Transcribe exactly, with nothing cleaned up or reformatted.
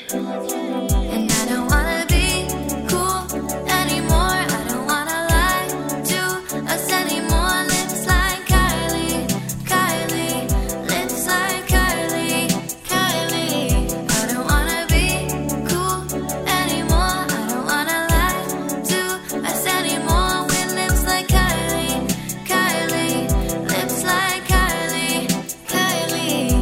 And I don't wanna be cool anymore. I don't wanna lie to us anymore. Lips like Kylie, Kylie. Lips like Kylie, Kylie. I don't wanna be cool anymore. I don't wanna lie to us anymore. With lips like Kylie, Kylie. Lips like Kylie, Kylie.